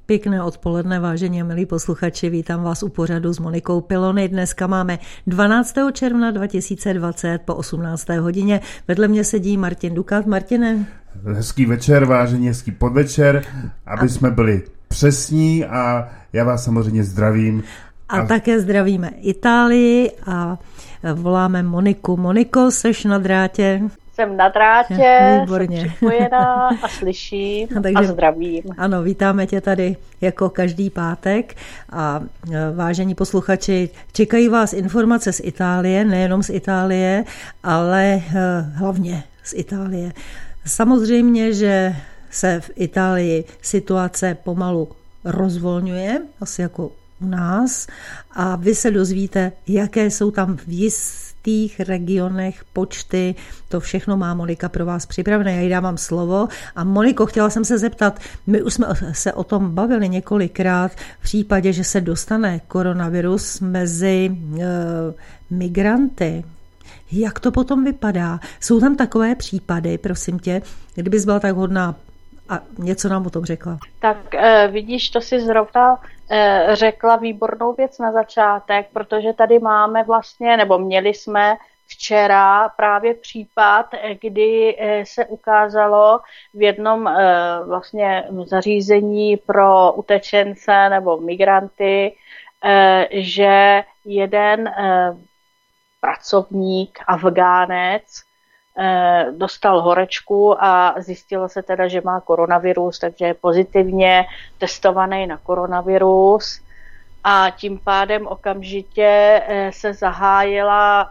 Pěkné odpoledne, vážení a milí posluchači, vítám vás u pořadu s Monikou Pilony. Dneska máme 12. června 2020 po 18. hodině. Vedle mě sedí Martin Dukat. Martine. Hezký večer, vážení, hezký podvečer, aby jsme byli přesní a já vás samozřejmě zdravím. A také zdravíme Itálii a voláme Moniku. Moniko, seš na drátě? Jsem na drátě, Výborně. Jsem připojená a slyším a zdravím. Ano, vítáme tě tady jako každý pátek a vážení posluchači, čekají vás informace z Itálie, nejenom z Itálie, ale hlavně z Itálie. Samozřejmě, že se v Itálii situace pomalu rozvolňuje, asi jako u nás, a vy se dozvíte, jaké jsou tam v jistých regionech počty. To všechno má Monika pro vás připravené. Já jí dávám slovo. A Moniko, chtěla jsem se zeptat, my už jsme se o tom bavili několikrát v případě, že se dostane koronavirus mezi migranty. Jak to potom vypadá? Jsou tam takové případy, prosím tě, kdybys byla tak hodná a něco nám o tom řekla. Tak vidíš, to si zrovna řekla výbornou věc na začátek, protože tady máme vlastně, nebo měli jsme včera právě případ, kdy se ukázalo v jednom vlastně zařízení pro utečence nebo migranty, že jeden pracovník, Afgánec, dostal horečku a zjistilo se teda, že má koronavirus, takže je pozitivně testovaný na koronavirus a tím pádem okamžitě se zahájila,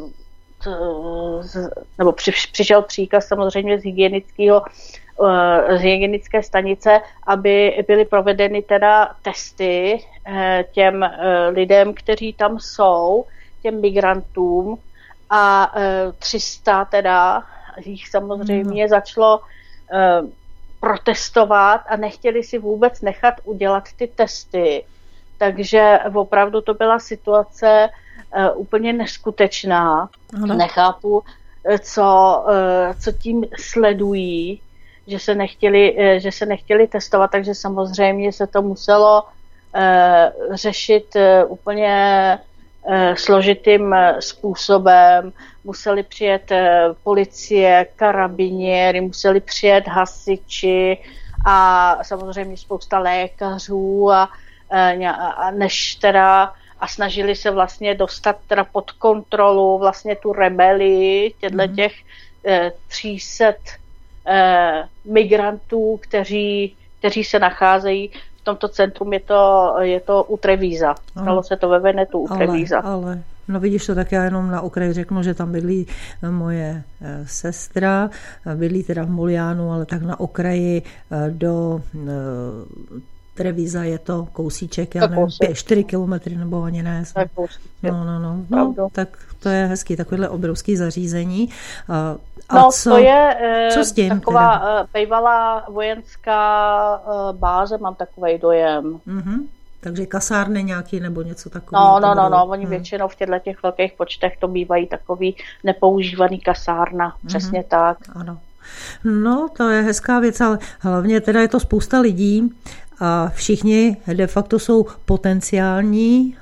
nebo přišel příkaz samozřejmě z hygienické stanice, aby byly provedeny teda testy těm lidem, kteří tam jsou, těm migrantům, a 300 teda jich samozřejmě začalo protestovat a nechtěli si vůbec nechat udělat ty testy. Takže opravdu to byla situace úplně neskutečná. Ano. Nechápu, co tím sledují, že se nechtěli testovat, takže samozřejmě se to muselo řešit úplně složitým způsobem. Museli přijet policie, karabinieri, museli přijet hasiči a samozřejmě spousta lékařů a snažili se vlastně dostat teda pod kontrolu vlastně tu rebelii těch 300 migrantů, kteří se nacházejí v tomto centrum. Je to u Trevíza. Stalo se to ve Venetu u Trevíza. Ale, no vidíš to, tak já jenom na okraj řeknu, že tam bydlí moje sestra, bydlí teda v Moliánu, ale tak na okraji do Trevíza je to kousíček, já nevím, 4 kilometry nebo ani ne. No, tak to je hezký, takovéhle obrovský zařízení. Co s tím? Taková bývalá vojenská báze, mám takovej dojem. Mm-hmm. Takže kasárny nějaký nebo něco takového? No. Oni většinou v těch velkých počtech to bývají takový nepoužívaný kasárna. Přesně tak. Ano. No, to je hezká věc, ale hlavně teda je to spousta lidí a všichni de facto jsou potenciální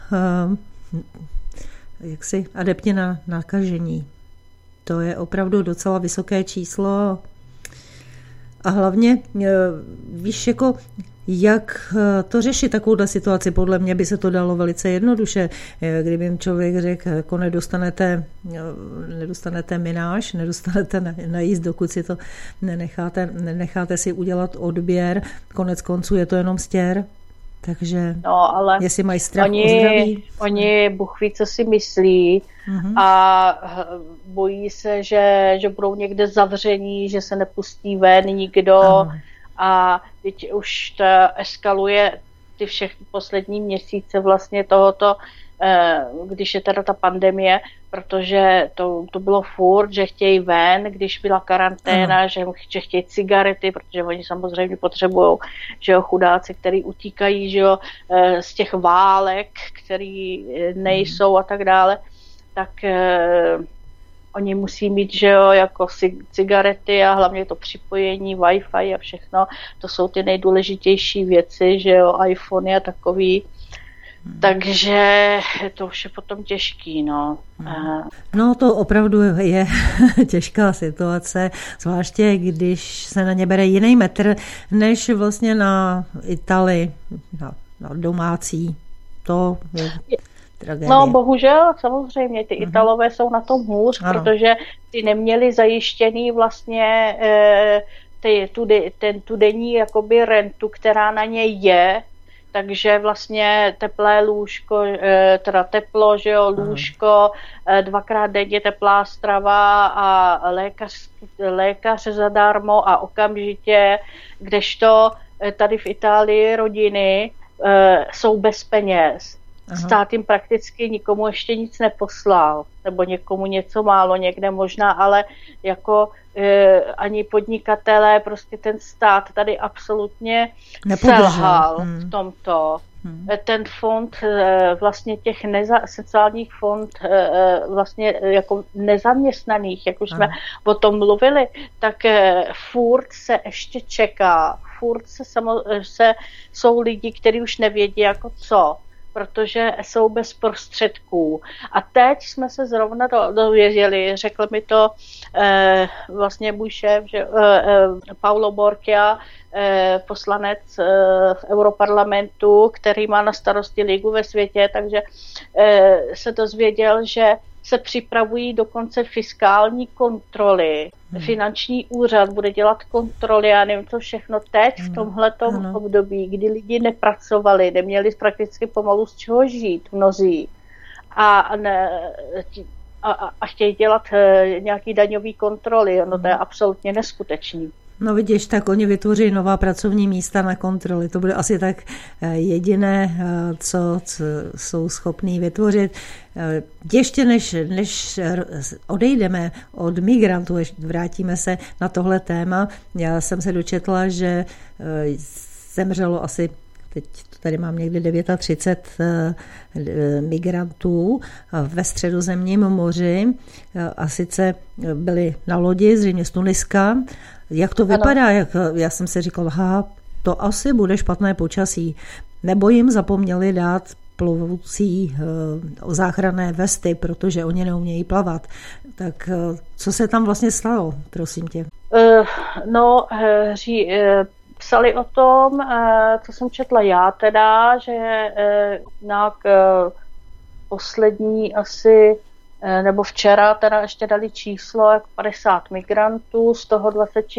adepti na nakažení. To je opravdu docela vysoké číslo a hlavně víš, jako jak to řešit takovouhle situaci? Podle mě by se to dalo velice jednoduše. Kdyby jim člověk řekl, jako nedostanete mináž, nedostanete najíst, dokud si to nenecháte si udělat odběr. Konec konců je to jenom stěr. Takže ale jestli mají strach o zdraví. Oni Bůh ví, co si myslí a bojí se, že budou někde zavření, že se nepustí ven nikdo. Aha. A teď už to eskaluje ty všechny poslední měsíce vlastně tohoto, když je teda ta pandemie, protože to bylo furt, že chtějí ven, když byla karanténa, že chtějí cigarety, protože oni samozřejmě potřebují, že jo, chudáci, který utíkají, že jo, z těch válek, který nejsou a tak dále, tak oni musí mít, že jo, jako cigarety a hlavně to připojení, Wi-Fi a všechno. To jsou ty nejdůležitější věci, že jo, iPhone a takový. Takže to už je potom těžký, no. No to opravdu je těžká situace, zvláště když se na ně bere jiný metr, než vlastně na Itálii, na domácí. To je tragédie. No bohužel, samozřejmě, ty Italové jsou na tom hůř, protože ty neměli zajištěný vlastně tu denní jakoby rentu, která na ně je, takže vlastně teplé lůžko, teda teplo, že jo, lůžko, 2krát denně teplá strava a lékař zadarmo a okamžitě, kdežto tady v Itálii rodiny jsou bez peněz. Stát jim prakticky nikomu ještě nic neposlal, nebo někomu něco málo, někde možná, ale jako ani podnikatelé, prostě ten stát tady absolutně selhal v tomto. Ten fond vlastně těch sociálních fond vlastně jako nezaměstnaných, jak už jsme o tom mluvili, tak furt se ještě čeká, furt jsou lidi, kteří už nevědí jako co, protože jsou bez prostředků. A teď jsme se zrovna dověděli, řekl mi to vlastně můj šéf, že Paolo Borchia, poslanec v Europarlamentu, který má na starosti ligu ve světě, takže se dozvěděl, že se připravují dokonce fiskální kontroly. Finanční úřad bude dělat kontroly, já nevím co všechno teď v tomhletom období, kdy lidi nepracovali, neměli prakticky pomalu z čeho žít mnozí a chtějí dělat nějaký daňový kontroly. No to je absolutně neskutečný. No vidíš, tak oni vytvoří nová pracovní místa na kontroly. To bude asi tak jediné, co jsou schopní vytvořit. Ještě než odejdeme od migrantů, vrátíme se na tohle téma. Já jsem se dočetla, že zemřelo asi, teď tady mám někdy 39 migrantů ve Středozemním moři. A sice byli na lodi, zřejmě z Tuniska. Jak to vypadá? Já jsem si říkala, to asi bude špatné počasí. Nebo jim zapomněli dát plovoucí záchranné vesty, protože oni neumějí plavat. Tak co se tam vlastně stalo, prosím tě? Psali o tom, co jsem četla já teda, že nějak poslední asi, nebo včera teda ještě dali číslo jako 50 migrantů, z toho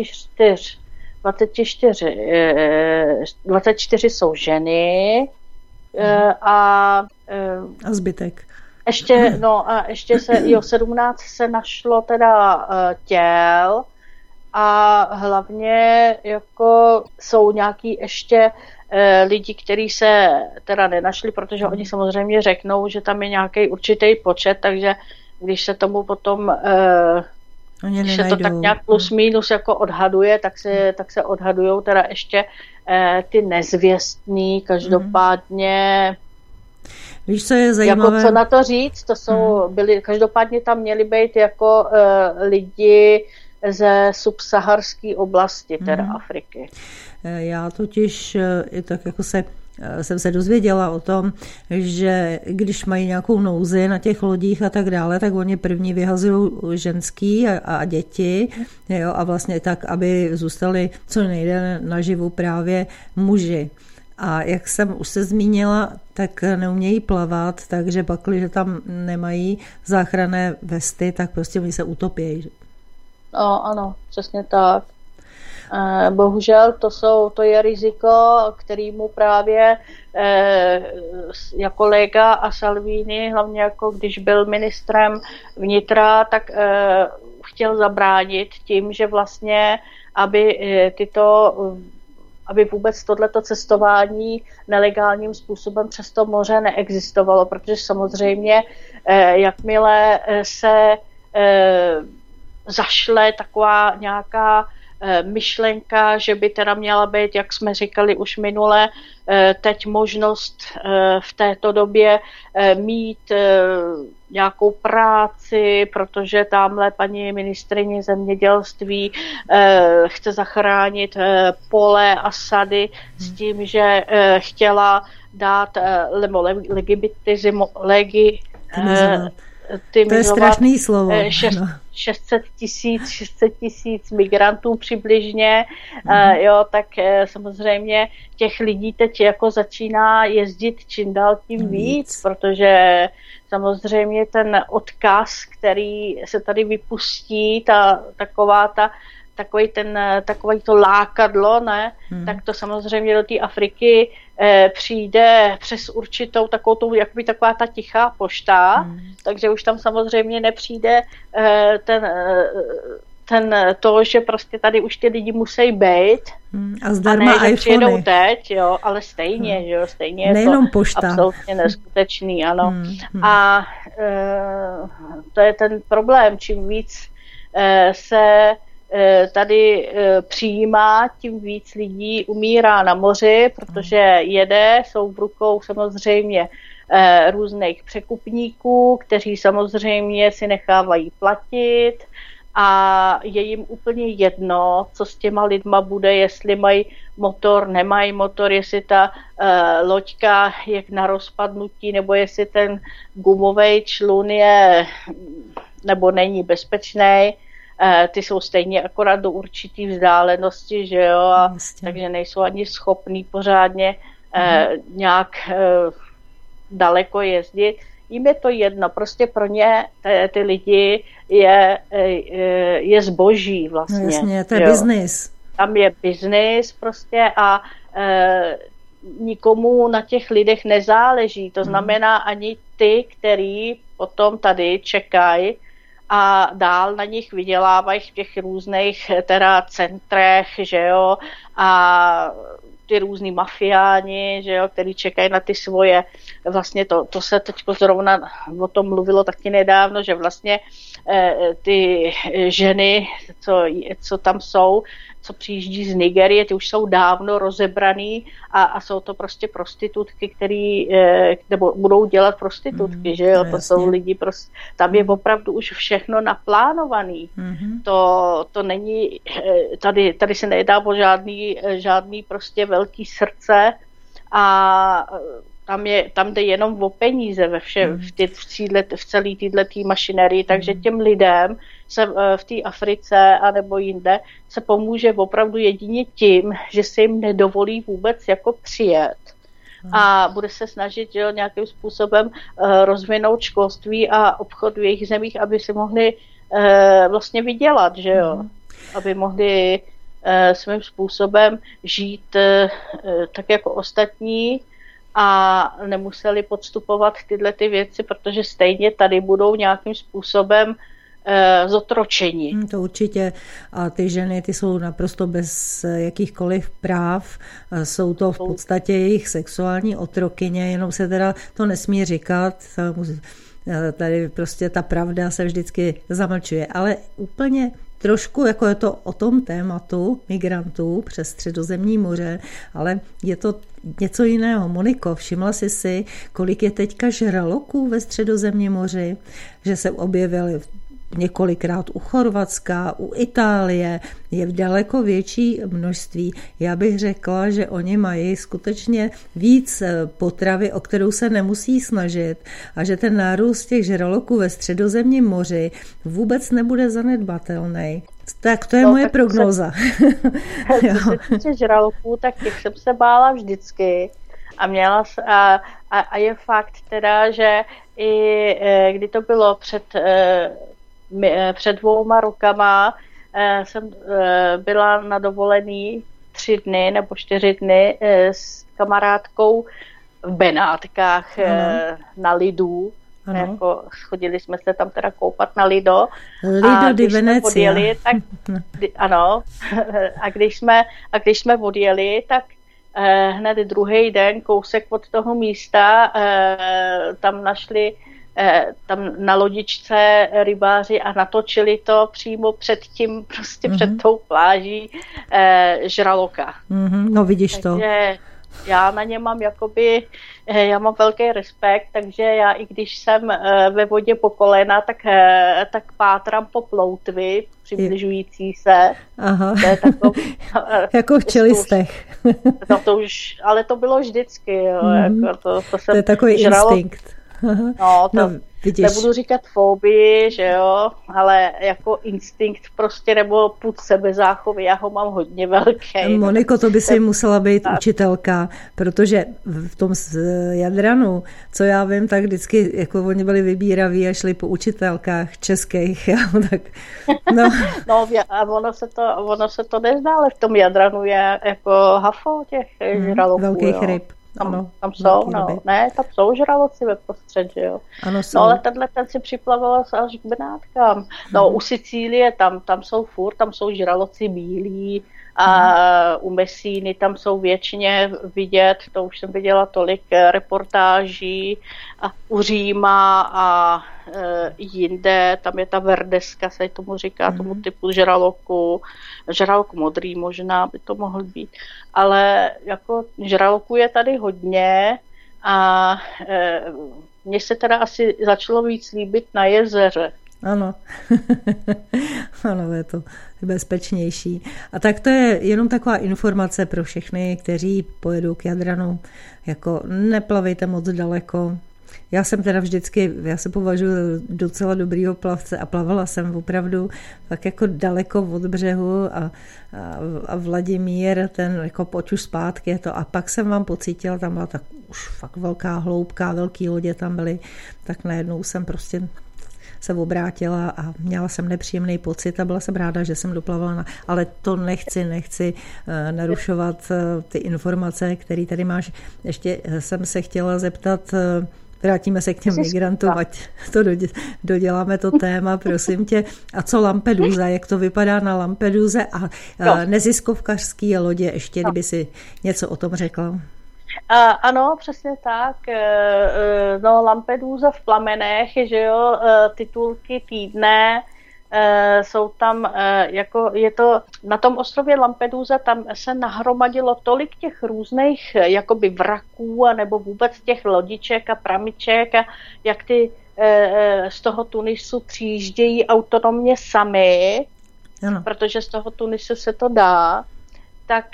24 jsou ženy a zbytek. Ještě se, 17 se našlo teda těl a hlavně jako jsou nějaký ještě lidi, kteří se teda nenašli, protože oni samozřejmě řeknou, že tam je nějaký určitý počet, takže když se tomu potom když se to tak nějak plus minus jako odhaduje, tak se odhadujou teda ještě ty nezvěstní, každopádně Víš, co je zajímavé? Jako co na to říct, to jsou, každopádně tam měli být jako lidi ze subsaharské oblasti, teda Afriky. Já totiž i tak jako jsem se dozvěděla o tom, že když mají nějakou nouzi na těch lodích a tak dále, tak oni první vyhazují ženský a děti, jo, a vlastně tak, aby zůstali co nejde naživu právě muži. A jak jsem už se zmínila, tak neumějí plavat, takže pakli, že tam nemají záchranné vesty, tak prostě oni se utopějí. Ano, přesně tak. Bohužel to je riziko, kterýmu právě jako Lega a Salvini, hlavně jako když byl ministrem vnitra, tak chtěl zabránit tím, že vlastně, aby vůbec tohleto cestování nelegálním způsobem přes to moře neexistovalo, protože samozřejmě jakmile se zašle taková nějaká myšlenka, že by teda měla být, jak jsme říkali už minule, teď možnost v této době mít nějakou práci, protože tamhle paní ministryně zemědělství chce zachránit pole a sady s tím, že chtěla dát to je strašný slovo. 600 tisíc migrantů přibližně, jo, tak samozřejmě těch lidí teď jako začíná jezdit čím dál tím víc, protože samozřejmě ten odkaz, který se tady vypustí, takový to lákadlo, ne? Tak to samozřejmě do té Afriky přijde přes určitou taková ta tichá pošta, takže už tam samozřejmě nepřijde to, že prostě tady už ty lidi musí být. A zdarma iPhony. Přijedou teď, jo, ale stejně, že jo, stejně nejenom je to pošta. Absolutně neskutečný, ano. A to je ten problém, čím víc se tady přijímá, tím víc lidí umírá na moři, protože jsou v rukou samozřejmě různých překupníků, kteří samozřejmě si nechávají platit a je jim úplně jedno, co s těma lidma bude, jestli mají motor, nemají motor, jestli ta loďka je na rozpadnutí, nebo jestli ten gumový člun je nebo není bezpečný. Ty jsou stejně akorát do určitý vzdálenosti, že jo, takže nejsou ani schopní pořádně nějak daleko jezdit. Jim je to jedno, prostě pro ně ty lidi je zboží vlastně. No jasně, to je biznis. Tam je biznis prostě a nikomu na těch lidech nezáleží. To znamená ani ty, který potom tady čekají a dál na nich vydělávají v těch různých teda centrech, že jo, a ty různý mafiáni, že jo, který čekají na ty svoje, vlastně to se teď zrovna o tom mluvilo taky nedávno, že vlastně ty ženy, co tam jsou, co přijíždí z Nigerie, ty už jsou dávno rozebraný a jsou to prostě prostitutky, který nebo budou dělat prostitutky, že jo, to jsou lidi, tam je opravdu už všechno naplánovaný. To není, tady se nedá o žádný prostě velký srdce a tam jde jenom o peníze v celé této mašinerii, takže těm lidem se v té Africe a nebo jinde se pomůže opravdu jedině tím, že se jim nedovolí vůbec jako přijet a bude se snažit, že nějakým způsobem rozvinout školství a obchod v jejich zemích, aby si mohli vlastně vydělat, že jo, aby mohli svým způsobem žít tak jako ostatní a nemuseli podstupovat tyhle ty věci, protože stejně tady budou nějakým způsobem zotročení. To určitě. A ty ženy, ty jsou naprosto bez jakýchkoliv práv. Jsou to v podstatě jejich sexuální otrokyně, jenom se teda to nesmí říkat. Tady prostě ta pravda se vždycky zamlčuje. Ale úplně trošku jako je to o tom tématu migrantů přes Středozemní moře, ale je to něco jiného. Moniko, všimla jsi si, kolik je teďka žraloků ve Středozemním moři, že se objevily několikrát u Chorvatska, u Itálie, je v daleko větší množství. Já bych řekla, že oni mají skutečně víc potravy, o kterou se nemusí snažit a že ten nárůst těch žraloků ve Středozemním moři vůbec nebude zanedbatelný. Tak to je moje prognóza. Co se týče žraloků, tak těch jsem se bála vždycky a je fakt teda, že i kdy to bylo před 2 rokama jsem byla na dovolený 3 dny nebo 4 dny s kamarádkou v Benátkách na Lidu. Jako chodili jsme se tam teda koupat na Lido. Lido di Venezia. A když jsme odjeli, tak hned druhý den kousek od toho místa tam našli tam na lodičce rybáři a natočili to přímo před tím, prostě před tou pláží žraloka. No vidíš takže to. Já na ně mám já mám velký respekt, takže já i když jsem ve vodě po kolena, tak pátrám po ploutvi přibližující se. Aha. To je takový, jako v čelistech. Ale to bylo vždycky. Jo, jako to je takový instinkt. No, nebudu říkat fobii, že jo, ale jako instinkt prostě nebo pud sebezáchovy, já ho mám hodně velký. Moniko, to by si musela být učitelka, protože v tom Jadranu, co já vím, tak vždycky jako oni byli vybíraví a šli po učitelkách českých. Tak, no a ono se to nezdá, ale v tom Jadranu je jako hafo těch žraloků. Velkých ryb. Tam jsou, tam jsou žraloci ve prostředí, jo. Ano, no ale ten si připlaval až k Benátkám. No u Sicílie, tam jsou tam jsou žraloci bílí a u Messíny tam jsou většině vidět, to už jsem viděla tolik reportáží, a u Říma a jinde, tam je ta verdeska, se tomu říká, tomu typu žraloku modrý možná by to mohl být, ale jako žraloků je tady hodně a mně se teda asi začalo víc líbit na jezeře. Ano, ano, je to bezpečnější. A tak to je jenom taková informace pro všechny, kteří pojedou k Jadranu. Jako neplavejte moc daleko. Já jsem teda já se považuji docela dobrýho plavce a plavala jsem opravdu tak jako daleko od břehu a Vladimír, ten jako pojď už zpátky je to. A pak jsem vám pocítila, tam byla tak už fakt velká hloubka, velký lodě tam byly, tak najednou jsem prostě se obrátila a měla jsem nepříjemný pocit a byla jsem ráda, že jsem doplavala. Ale to nechci narušovat ty informace, které tady máš. Ještě jsem se chtěla zeptat, vrátíme se k těm migrantům, ať to doděláme to téma, prosím tě. A co Lampedusa, jak to vypadá na Lampeduze a neziskovkařský lodě, ještě kdyby si něco o tom řekla. Ano, přesně tak. No, Lampedusa v plamenech, že jo, titulky týdne, jsou tam, jako je to, na tom ostrově Lampedusa, tam se nahromadilo tolik těch různých jakoby vraků, nebo vůbec těch lodiček a pramiček, a jak ty z toho Tunisu přijíždějí autonomně sami, protože z toho Tunisu se to dá, tak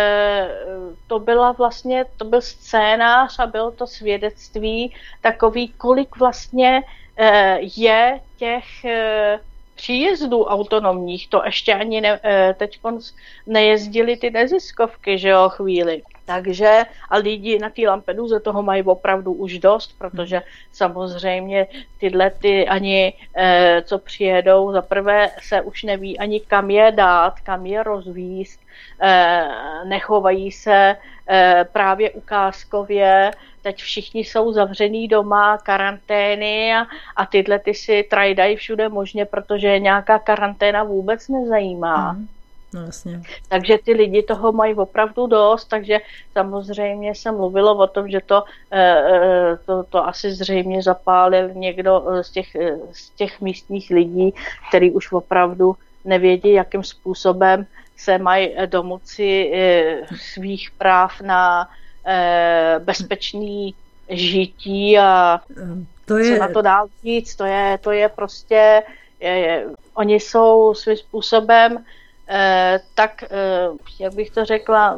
to byl scénář a bylo to svědectví takový, kolik vlastně je těch příjezdů autonomních, to ještě ani teď nejezdili ty neziskovky, že jo, chvíli. Takže a lidi na té Lampeduze toho mají opravdu už dost, protože samozřejmě tyhle ani co přijedou, zaprvé se už neví ani kam je dát, kam je rozvízt, nechovají se právě ukázkově, teď všichni jsou zavřený doma, karantény a tyhle ty si trajdají všude možně, protože nějaká karanténa vůbec nezajímá. No, jasně. Takže ty lidi toho mají opravdu dost, takže samozřejmě se mluvilo o tom, že to asi zřejmě zapálil někdo z těch místních lidí, který už opravdu nevědí, jakým způsobem se mají domoci svých práv na bezpečný žití a co na to dál říct, to je prostě, oni jsou svým způsobem tak, jak bych to řekla,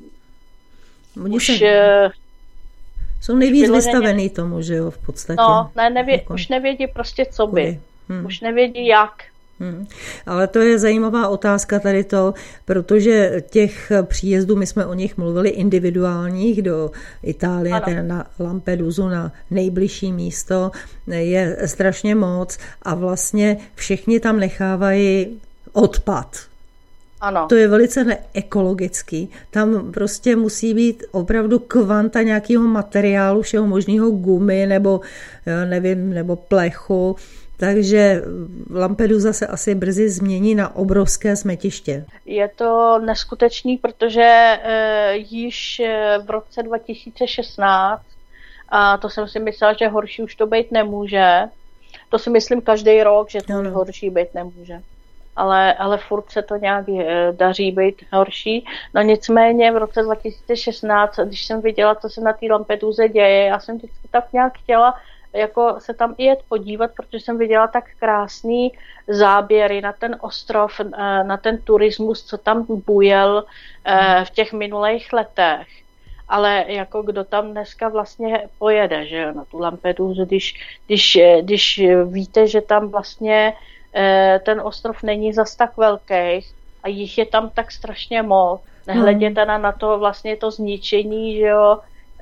jsou nejvíc vystavený tomu, že jo, v podstatě. No, už nevědí prostě, co by. Už nevědí, jak. Ale to je zajímavá otázka tady to, protože těch příjezdů, my jsme o nich mluvili individuálních do Itálie, teda na Lampedusu, na nejbližší místo, je strašně moc a vlastně všichni tam nechávají odpad. Ano. To je velice neekologický. Tam prostě musí být opravdu kvanta nějakého materiálu, všeho možného, gumy nebo nevím, nebo plechu. Takže Lampedusa se asi brzy změní na obrovské smetiště. Je to neskutečný, protože již v roce 2016 a to jsem si myslela, že horší už to být nemůže. To si myslím každý rok, že to horší být nemůže. Ale furt se to nějak daří být horší. No nicméně v roce 2016, když jsem viděla, co se na té Lampeduze děje, já jsem vždycky tak nějak chtěla jako se tam i jet podívat, protože jsem viděla tak krásný záběry na ten ostrov, na ten turismus, co tam bujel v těch minulých letech. Ale jako kdo tam dneska vlastně pojede, že jo, na tu Lampedusu, když víte, že tam vlastně ten ostrov není zas tak velký a jich je tam tak strašně moc. Nehledě teda na to vlastně to zničení, že jo,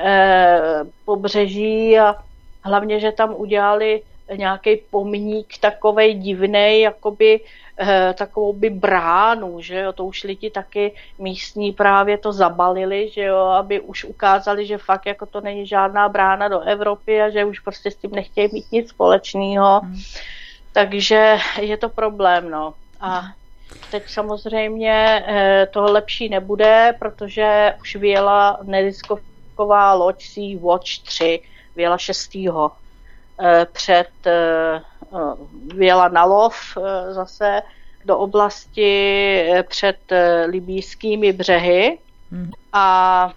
pobřeží a hlavně, že tam udělali nějaký pomník takovej divnej, jakoby takovou by bránu, že jo, to už lidi taky místní právě to zabalili, že jo, aby už ukázali, že fakt jako to není žádná brána do Evropy a že už prostě s tím nechtějí mít nic společného. Takže je to problém, no. A teď samozřejmě toho lepší nebude, protože už vyjela nezisková loď Sea Watch 3, vyjela 6. Vyjela na lov zase do oblasti před libýskými břehy a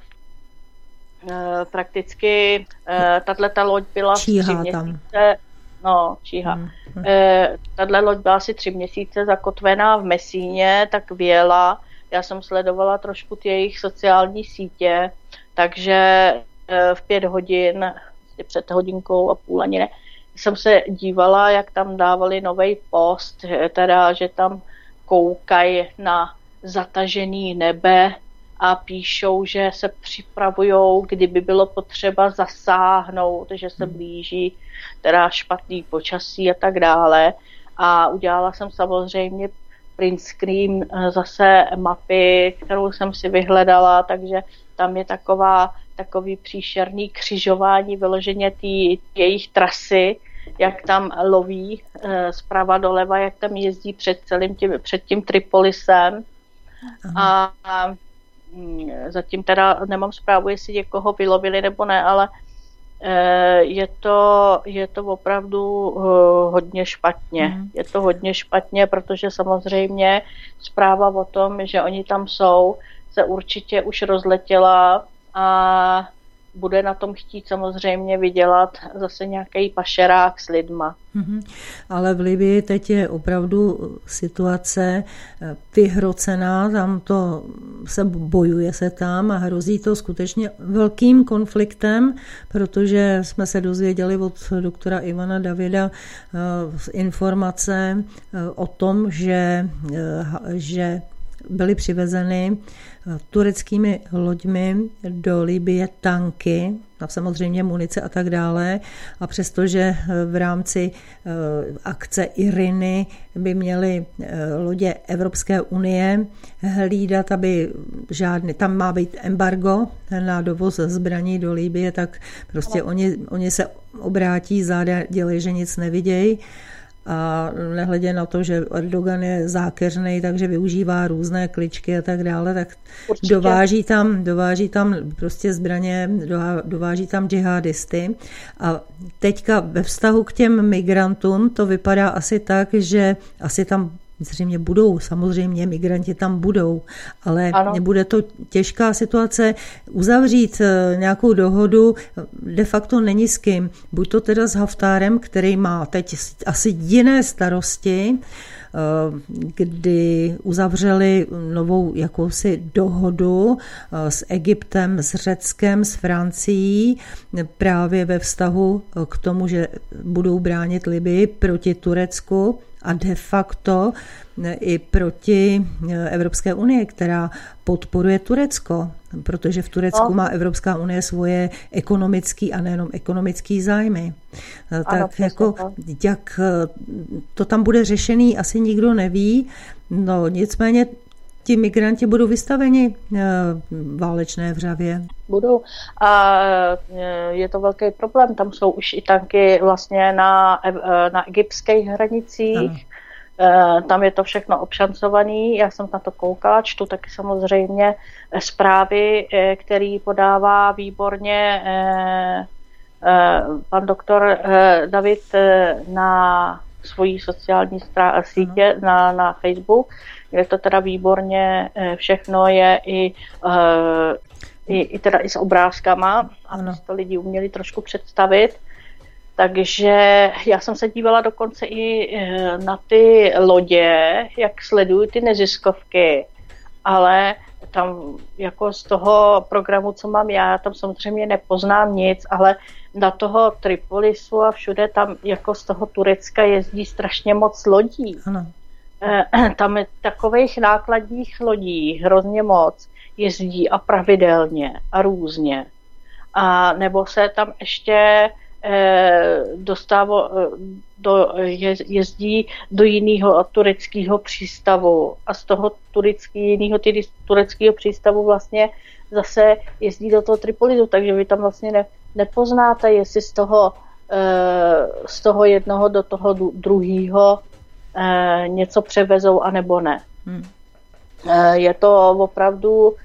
prakticky tato loď byla 3 měsíce. No, číha. Tato loď byla asi 3 měsíce zakotvená v Mesíně, tak vyjela. Já jsem sledovala trošku ty jejich sociální sítě, takže v 5 hodin, před hodinkou a půl ani ne, jsem se dívala, jak tam dávali nový post, teda, že tam koukají na zatažený nebe a píšou, že se připravujou, kdyby bylo potřeba zasáhnout, že se blíží teda špatný počasí a tak dále. A udělala jsem samozřejmě print screen zase mapy, kterou jsem si vyhledala, takže tam je takový příšerný křižování vyloženě té jejich trasy, jak tam loví zprava doleva, jak tam jezdí před tím Tripolisem. A zatím teda nemám zprávu, jestli někoho vylovili nebo ne, ale je to opravdu hodně špatně. Je to hodně špatně, protože samozřejmě zpráva o tom, že oni tam jsou, se určitě už rozletěla a bude na tom chtít samozřejmě vydělat zase nějaký pašerák s lidma. Ale v Libyi teď je opravdu situace vyhrocená, tam to se bojuje se tam a hrozí to skutečně velkým konfliktem, protože jsme se dozvěděli od doktora Ivana Davida informace o tom, že byly přivezeny tureckými loďmi do Libye tanky, a samozřejmě munice a tak dále. A přestože v rámci akce Iriny by měly lodě Evropské unie hlídat, aby tam má být embargo na dovoz zbraní do Libye, tak prostě oni se obrátí záda, dělají, že nic nevidějí. A nehledě na to, že Erdogan je zákeřnej, takže využívá různé kličky a tak dále, tak dováží tam prostě zbraně, dováží tam džihadisty. A teďka ve vztahu k těm migrantům to vypadá asi tak, že asi tam zřejmě budou, samozřejmě migranti tam budou, ale bude to těžká situace uzavřít nějakou dohodu, de facto není s kým. Buď to teda s Haftárem, který má teď asi jiné starosti, kdy uzavřeli novou jakousi dohodu s Egyptem, s Řeckem, s Francií právě ve vztahu k tomu, že budou bránit Libyi proti Turecku a de facto i proti Evropské unii, která podporuje Turecko, protože v Turecku má Evropská unie svoje ekonomické a nejenom ekonomické zájmy. Tak jak to tam bude řešený, asi nikdo neví. No nicméně ti migranti budou vystaveni válečné vřavě. Budou. A je to velký problém. Tam jsou už i tanky vlastně na egyptských hranicích. Tam je to všechno obšancovaný. Já jsem na to koukala, čtu taky samozřejmě zprávy, který podává výborně pan doktor David na svojí sociální sítě na Facebook, kde to teda výborně všechno je i s obrázkama, aby to lidi uměli trošku představit. Takže já jsem se dívala dokonce i na ty lodě, jak sledují ty neziskovky, ale tam jako z toho programu, co mám já tam samozřejmě nepoznám nic, ale na toho Tripolisu a všude tam jako z toho Turecka jezdí strašně moc lodí. Ano. Tam je takových nákladních lodí hrozně moc jezdí a pravidelně a různě. A nebo se tam ještě jezdí do jiného tureckého přístavu a z toho jiného tureckého přístavu vlastně zase jezdí do toho Tripolisu, takže vy tam vlastně nepoznáte, jestli z toho jednoho do toho druhého něco převezou, anebo ne. Je to opravdu,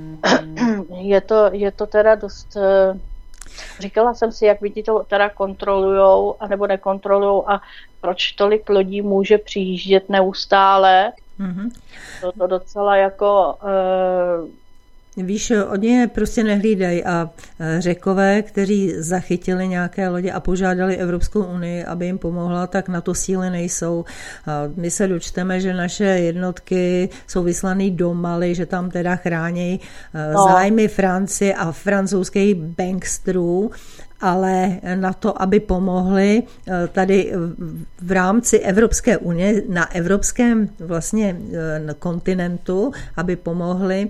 je to teda dost... Říkala jsem si, jak vidí to teda kontrolujou, anebo nekontrolujou a proč tolik lodí může přijíždět neustále. To docela jako... Víš, oni je prostě nehlídají a Řekové, kteří zachytili nějaké lodě a požádali Evropskou unii, aby jim pomohla, tak na to síly nejsou. My se dočteme, že naše jednotky jsou vyslané do Mali, že tam teda chrání zájmy Francie a francouzských banksterů, ale na to, aby pomohli tady v rámci Evropské unie, na evropském vlastně kontinentu, aby pomohli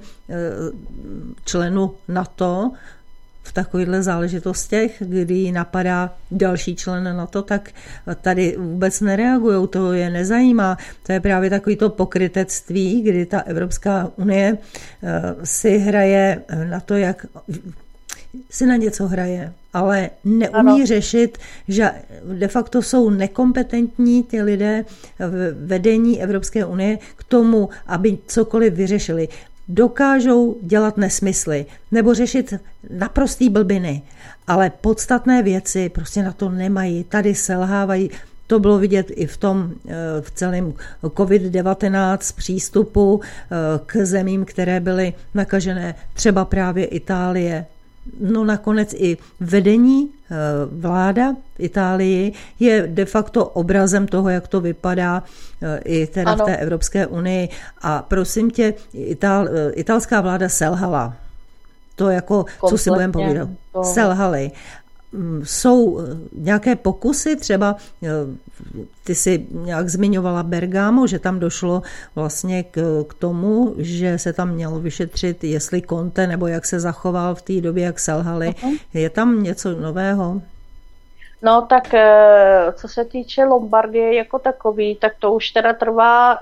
členu NATO v takovýchhle záležitostech, kdy napadá další člen NATO, tak tady vůbec nereagují, to je nezajímá. To je právě takový to pokrytectví, kdy ta Evropská unie si hraje na to, jak si na něco hraje, ale neumí řešit, že de facto jsou nekompetentní ty lidé v vedení Evropské unie k tomu, aby cokoliv vyřešili. Dokážou dělat nesmysly nebo řešit naprostý blbiny, ale podstatné věci prostě na to nemají. Tady selhávají. To bylo vidět i v celém COVID-19 přístupu k zemím, které byly nakažené, třeba právě Itálie. No nakonec i vedení, vláda v Itálii je de facto obrazem toho, jak to vypadá i teda v té Evropské unii. A prosím tě, italská vláda selhala. To jako, co si budeme povídat, selhali. Jsou nějaké pokusy, třeba ty si nějak zmiňovala Bergamo, že tam došlo vlastně k tomu, že se tam mělo vyšetřit, jestli Conte nebo jak se zachoval v té době, jak selhali. Je tam něco nového? No tak co se týče Lombardie jako takový, tak to už teda trvá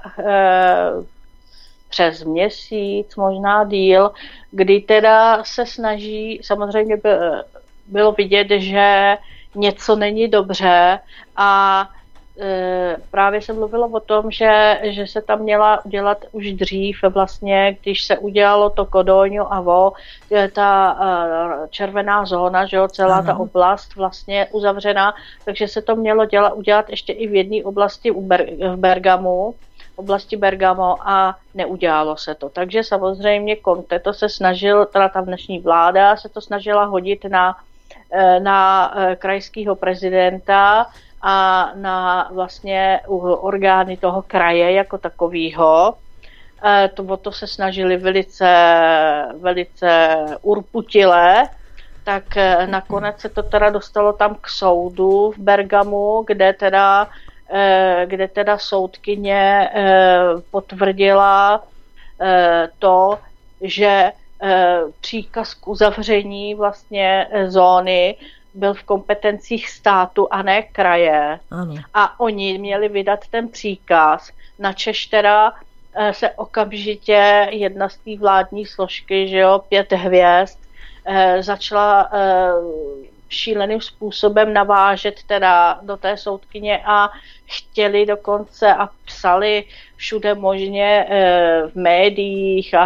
přes měsíc, možná díl, kdy teda se snaží, samozřejmě bylo vidět, že něco není dobře a právě se mluvilo o tom, že se tam měla udělat už dřív vlastně, když se udělalo to Codogno a ta červená zóna, že jo, celá ta oblast vlastně uzavřená, takže se to mělo udělat ještě i v jedné oblasti v Bergamu, oblasti Bergamo a neudělalo se to. Takže samozřejmě Conte to se snažil, teda ta dnešní vláda se to snažila hodit na krajského prezidenta a na vlastně orgány toho kraje jako takového. To se snažili velice urputile, tak nakonec se to teda dostalo tam k soudu v Bergamu, kde teda soudkyně potvrdila to, že příkaz k uzavření vlastně zóny byl v kompetencích státu a ne kraje. Ano. A oni měli vydat ten příkaz. Načež teda se okamžitě jedna z té vládní složky, že jo, 5 hvězd, začala šíleným způsobem navážet teda do té soudkyně a chtěli dokonce a psali všude možně v médiích a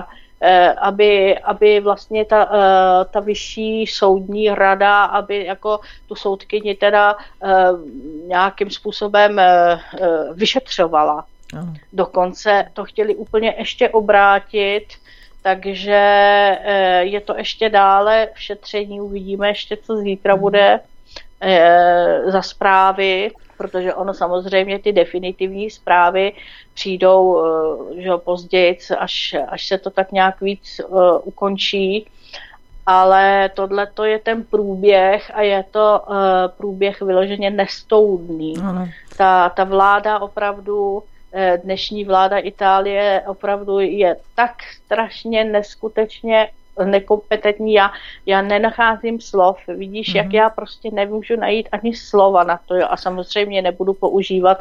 aby vlastně ta vyšší soudní rada, aby jako tu soudkyni teda nějakým způsobem vyšetřovala. Dokonce to chtěli úplně ještě obrátit, takže je to ještě dále v šetření, uvidíme ještě, co zítra bude za zprávy, protože ono samozřejmě ty definitivní zprávy přijdou že později, až se to tak nějak víc ukončí, ale tohle to je ten průběh a je to průběh vyloženě nestoudný. Ta vláda opravdu, dnešní vláda Itálie opravdu je tak strašně neskutečně nekompetentní. Já nenacházím slov. Vidíš, jak já prostě nemůžu najít ani slova na to. Jo? A samozřejmě nebudu používat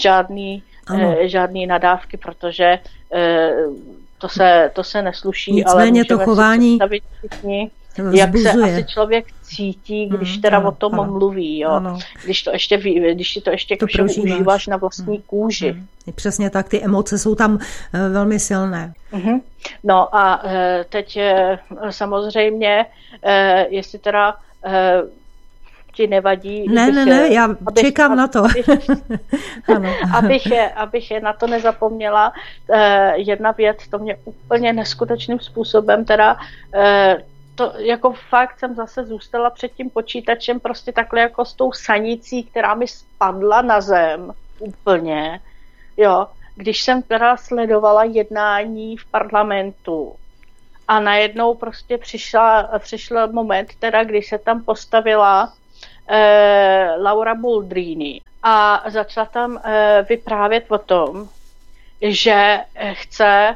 žádný nadávky, protože to se nesluší. Nicméně ale to chování všichni, jak se asi člověk cítí, když teda o tom mluví, jo. Když si to ještě užíváš na vlastní kůži. Přesně tak, ty emoce jsou tam velmi silné. No a teď samozřejmě, jestli teda ti nevadí. Ne, já čekám na to. Abych na to nezapomněla, jedna věc, to mě úplně neskutečným způsobem teda to jako fakt jsem zase zůstala před tím počítačem prostě takhle jako s tou sanicí, která mi spadla na zem úplně, jo, když jsem teda sledovala jednání v parlamentu a najednou prostě přišel moment teda, kdy se tam postavila Laura Boldrini a začala tam vyprávět o tom, že chce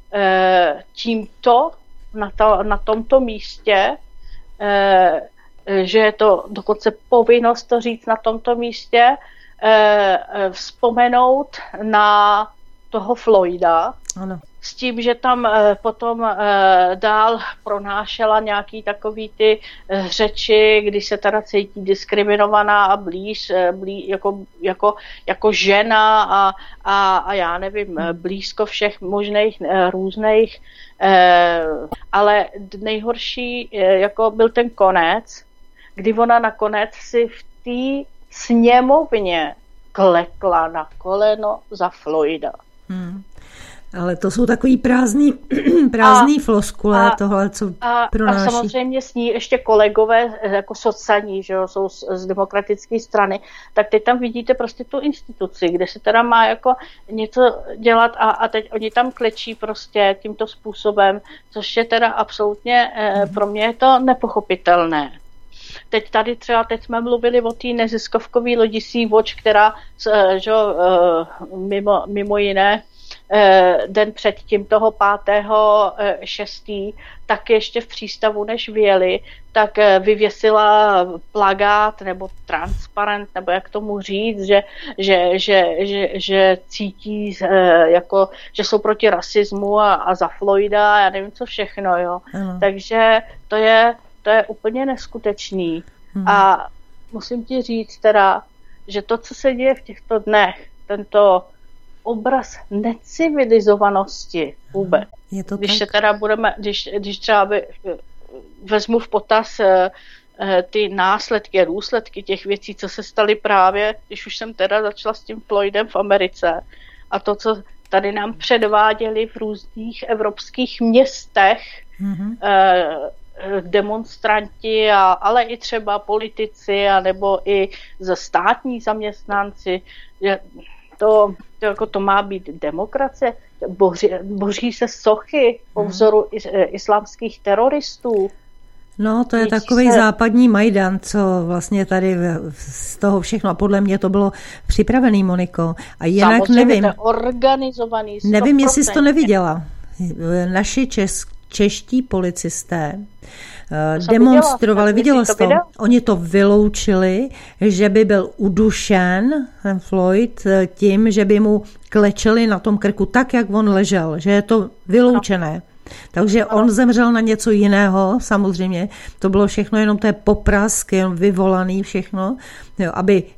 tímto na tomto místě, že je to dokonce povinnost to říct na tomto místě, vzpomenout na toho Floyda. Ano. S tím, že tam potom dál pronášela nějaký takový ty řeči, kdy se teda cítí diskriminovaná a jako žena a já nevím, blízko všech možných různých, ale nejhorší jako byl ten konec, kdy ona nakonec si v té sněmovně klekla na koleno za Floyda. Ale to jsou takový prázdný floskule, tohle, co pronáší. A samozřejmě s ní ještě kolegové jako socani, že jo, jsou z demokratické strany, tak teď tam vidíte prostě tu instituci, kde se teda má jako něco dělat a teď oni tam klečí prostě tímto způsobem, což je teda absolutně, pro mě je to nepochopitelné. Teď jsme mluvili o té neziskovkové lodi Sea-Watch, která že, mimo jiné den předtím toho 5.6. tak ještě v přístavu, než vyjeli, tak vyvěsila plakát nebo transparent, nebo jak tomu říct, že cítí jako, že jsou proti rasismu a za Floyda a já nevím co všechno, jo. Takže to je úplně neskutečný. A musím ti říct teda, že to, co se děje v těchto dnech, tento obraz necivilizovanosti vůbec. Když se teda když třeba vezmu v potaz ty následky, důsledky těch věcí, co se staly právě, když už jsem teda začala s tím Floydem v Americe a to, co tady nám předváděli v různých evropských městech, demonstranti, ale i třeba politici, nebo i státní zaměstnanci, to má být demokracie. Boří se sochy po vzoru islámských teroristů. No, to je takový západní Majdan, co vlastně tady z toho všechno, a podle mě to bylo připravený, Moniko. A jinak samozřejmě nevím. To je organizovaný 100%. Nevím, jestli jsi to neviděla. Naši čeští policisté demonstrovali, viděla jsi to? Oni to vyloučili, že by byl udušen ten Floyd tím, že by mu klečeli na tom krku tak, jak on ležel, že je to vyloučené. Takže on zemřel na něco jiného, samozřejmě. To bylo všechno jenom té poprask, jenom vyvolaný všechno, jo, aby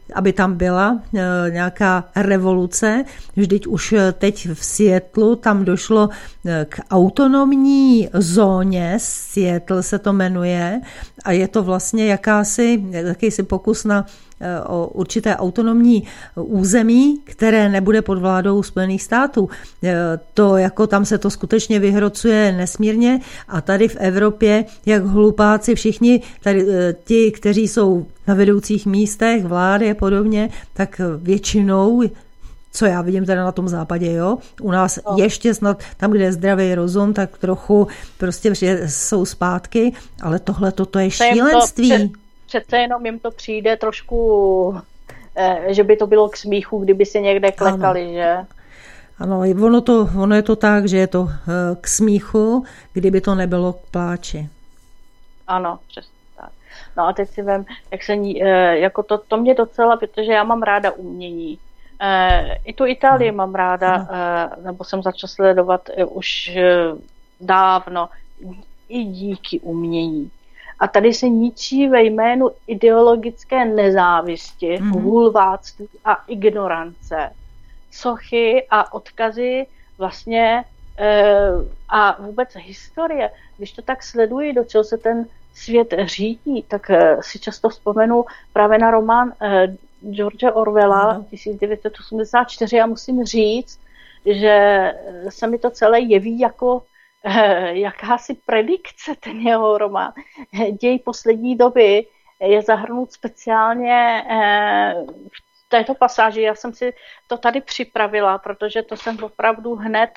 aby tam byla nějaká revoluce. Vždyť už teď v Seattlu tam došlo k autonomní zóně, Seattle se to jmenuje, a je to vlastně jakýsi pokus o určité autonomní území, které nebude pod vládou Spojených států. To jako tam se to skutečně vyhrocuje nesmírně a tady v Evropě, jak hlupáci všichni, tady ti, kteří jsou na vedoucích místech, vlády a podobně, tak většinou, co já vidím teda na tom západě, jo, u nás ještě snad tam, kde je zdravý rozum, tak trochu prostě jsou zpátky, ale tohle toto je šílenství. Přece jenom jim to přijde trošku, že by to bylo k smíchu, kdyby si někde klekali, ano. Že? Ano, ono je to tak, že je to k smíchu, kdyby to nebylo k pláči. Ano, přesně tak. No a teď si vem, jak se jako to mě docela, protože já mám ráda umění. I tu Itálii mám ráda, nebo jsem začala sledovat už dávno, i díky umění. A tady se ničí ve jménu ideologické nezávisti, hulváctví a ignorance. Sochy a odkazy vlastně a vůbec historie. Když to tak sleduji, do čeho se ten svět řídí, tak si často vzpomenu právě na román George Orwella 1984 a musím říct, že se mi to celé jeví jako jakási predikce, ten jeho román. Děj poslední doby je zahrnut speciálně v této pasáži. Já jsem si to tady připravila, protože to jsem opravdu hned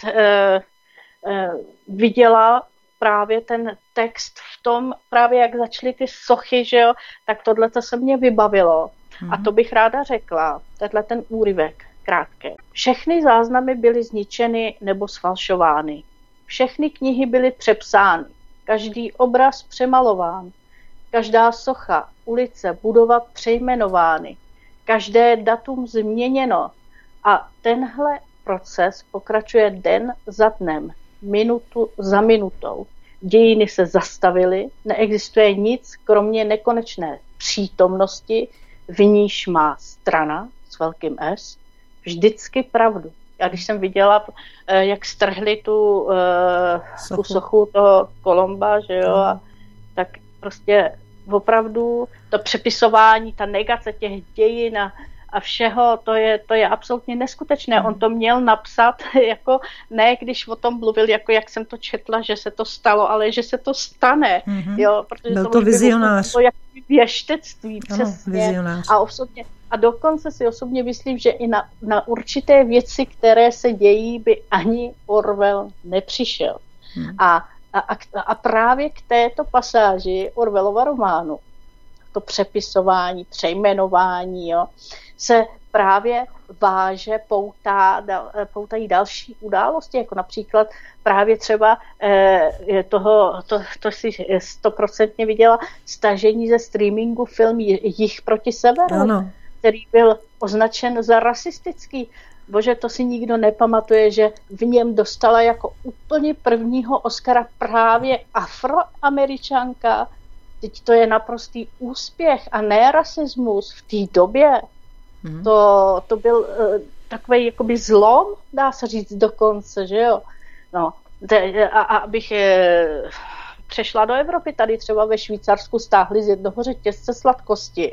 viděla právě ten text v tom, právě jak začaly ty sochy, že jo, tak tohle se mě vybavilo. A to bych ráda řekla, tenhle ten úryvek krátký. Všechny záznamy byly zničeny nebo sfalšovány. Všechny knihy byly přepsány, každý obraz přemalován, každá socha, ulice, budova přejmenovány, každé datum změněno a tenhle proces pokračuje den za dnem, minutu za minutou. Dějiny se zastavily, neexistuje nic, kromě nekonečné přítomnosti, v níž má strana s velkým S vždycky pravdu. Já když jsem viděla, jak strhli tu sochu toho Kolomba, že jo, tak prostě opravdu to přepisování, ta negace těch dějin a všeho, to je absolutně neskutečné. On to měl napsat, jako ne, když o tom mluvil, jako jak jsem to četla, že se to stalo, ale že se to stane. Jo, protože byl to vizionář. To jako věštectví, přesně. Ano, a dokonce si osobně myslím, že i na určité věci, které se dějí, by ani Orwell nepřišel. A právě k této pasáži Orwellova románu, to přepisování, přejmenování, jo, se právě váže, poutají další události, jako například právě třeba to si 100% viděla, stažení ze streamingu film Jih proti severu, ano, který byl označen za rasistický. Bože, to si nikdo nepamatuje, že v něm dostala jako úplně prvního Oscara právě Afroameričanka. Teď to je naprostý úspěch a ne rasismus v té době. To byl takový jakoby zlom, dá se říct dokonce, že jo. No, abych přešla do Evropy, tady třeba ve Švýcarsku stáhli z jednoho řetězce sladkosti.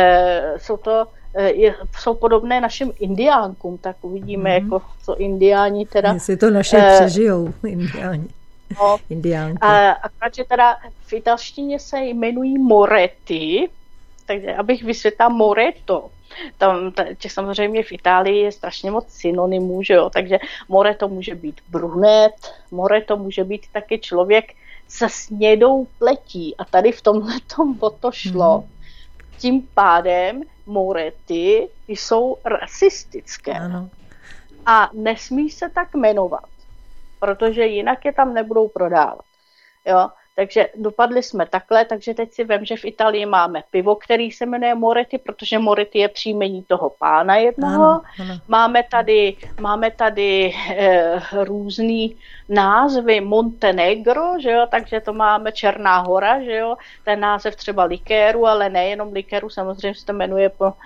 Jsou podobné našim indiánkům, tak uvidíme, jako co indiáni teda. Jestli to naše přežijou, indiáni. No, akorát, že teda v italštině se jmenují moretti, takže abych vysvětlila moretto. Tam samozřejmě v Itálii je strašně moc synonymů, že jo, takže more to může být brunet, more to může být taky člověk se snědou pletí a tady v tomhletom o to šlo. Tím pádem moretti jsou rasistické. Ano. A nesmí se tak jmenovat, protože jinak je tam nebudou prodávat. Jo? Takže dopadli jsme takhle, takže teď si vem, že v Itálii máme pivo, který se jmenuje Moretti, protože Moretti je příjmení toho pána jednoho. Ano. Máme tady různý názvy Montenegro, že jo, takže to máme Černá hora, že jo, ten název třeba likéru, ale nejenom likéru, samozřejmě se to jmenuje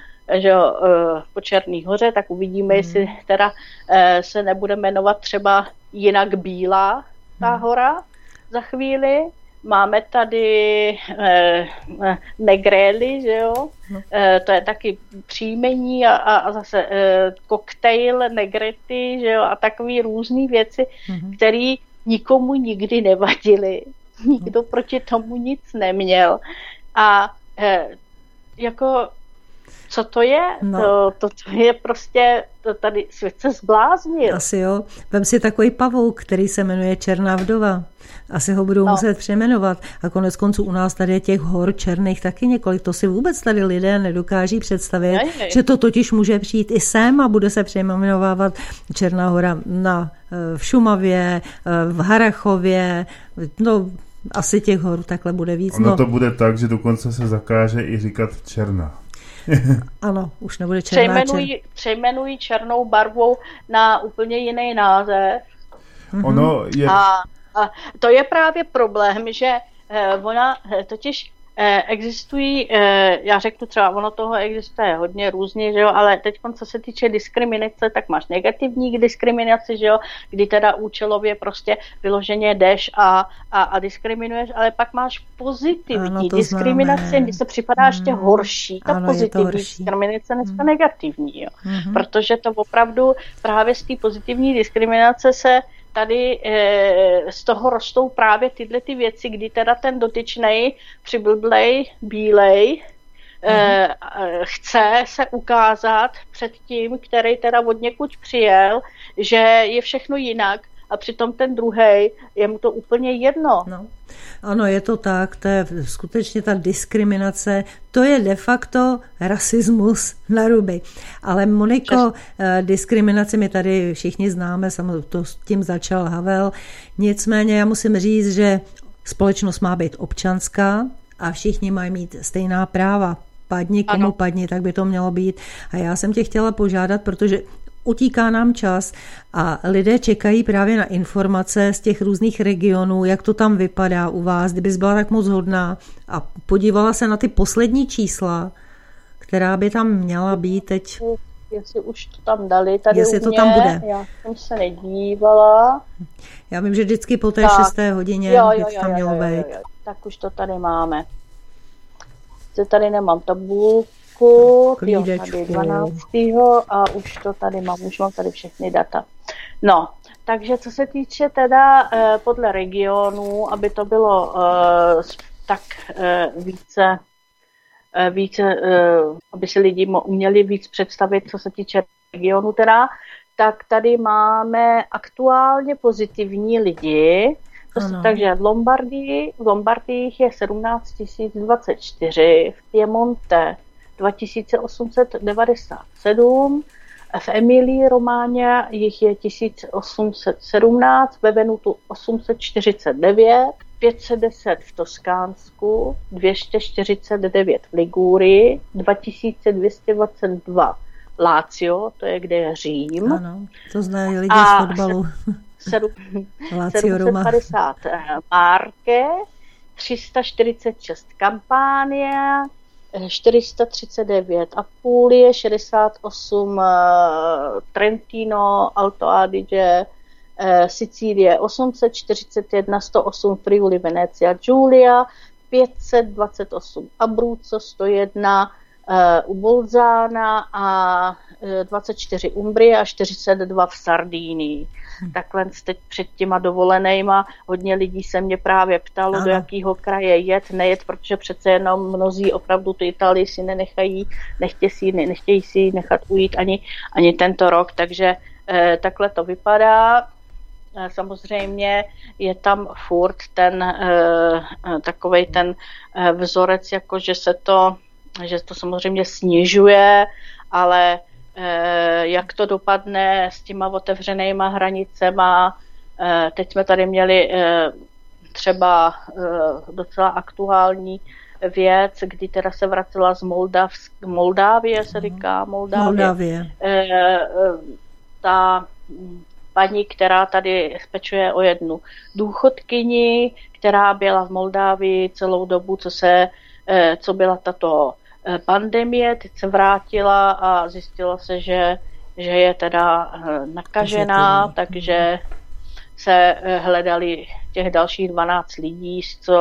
po Černý hoře, tak uvidíme, jestli teda se nebude jmenovat třeba jinak Bílá ta hora za chvíli. Máme tady Negrelli, že jo? To je taky příjmení a zase koktejl Negretti, že jo? A takový různý věci, které nikomu nikdy nevadily. Nikdo proti tomu nic neměl. A jako co to je? No. To je prostě, tady svět se zbláznil. Asi jo. Vem si takový pavouk, který se jmenuje Černá vdova. Asi ho budou muset přejmenovat. A konec konců u nás tady je těch hor černých taky několik. To si vůbec tady lidé nedokáží představit, že to totiž může přijít i sem a bude se přejmenovávat Černá hora v Šumavě, v Harrachově, no asi těch hor takhle bude víc. Ono to bude tak, že dokonce se zakáže i říkat černá. Ano, už nebude černá. Přejmenují černou barvou na úplně jiný název. Ono je... A to je právě problém, že ona totiž existují, já řeknu třeba, ono toho existuje hodně různě, že jo, ale teď, co se týče diskriminace, tak máš negativní diskriminaci, že jo, kdy teda účelově prostě vyloženě jdeš a diskriminuješ, ale pak máš pozitivní diskriminaci, kdy se připadá ještě horší, ta pozitivní diskriminace než ta negativní, jo. Protože to opravdu právě z té pozitivní diskriminace se tady z toho rostou právě tyhle ty věci, kdy teda ten dotyčnej, přiblblej, bílej, chce se ukázat před tím, který teda od někud přijel, že je všechno jinak a přitom ten druhej, je mu to úplně jedno. No. Ano, je to tak, to je skutečně ta diskriminace, to je de facto rasismus na ruby. Ale Moniko, diskriminaci my tady všichni známe, samozřejmě to s tím začal Havel, nicméně já musím říct, že společnost má být občanská a všichni mají mít stejná práva. Padni komu padni, tak by to mělo být. A já jsem tě chtěla požádat, protože utíká nám čas a lidé čekají právě na informace z těch různých regionů, jak to tam vypadá u vás, kdybys byla tak moc hodná a podívala se na ty poslední čísla, která by tam měla být teď. Jestli už to tam dali tady jestli u mě, to tam bude. Já jsem se nedívala. Já vím, že vždycky po té 6. hodině by to tam mělo být. Tak už to tady máme. Tady nemám tabulku. Tady 12. a už to tady mám, už mám tady všechny data. No, takže co se týče teda podle regionů, aby to bylo tak více aby si lidi uměli víc představit, co se týče regionu teda, tak tady máme aktuálně pozitivní lidi, takže v Lombardii je 17 024, v Piemonte 2897, v Emilii Románě jich je 1817, ve Venutu 849, 510 v Toskánsku, 249 v Ligurii, 2222 Lazio, to je kde je Řím. Ano, to znají lidi z fotbalu. 750 Marke, 346 Kampánie, 439 Apulie, 68 Trentino, Alto Adige, Sicílie 841, 108 Friuli, Venecia, Giulia, 528 Abruzzo, 101 u Bolzána a 24 Umbrie a 42 v Sardínii. Takhle teď před těma dovolenejma hodně lidí se mě právě ptalo, do jakého kraje nejet, protože přece jenom mnozí opravdu tu Itálii si nenechají, nechtějí si nechat ujít ani tento rok, takže takhle to vypadá. Samozřejmě je tam furt ten takovej ten vzorec, jako že to samozřejmě snižuje, ale jak to dopadne s těma otevřenýma hranicema. Teď jsme tady měli třeba docela aktuální věc, kdy teda se vracela z Moldávie, se říká Moldávie. Ta paní, která tady pečuje o jednu důchodkyni, která byla v Moldávii celou dobu, co byla tato pandemie, teď se vrátila a zjistilo se, že je teda nakažená, takže se hledali těch dalších 12 lidí,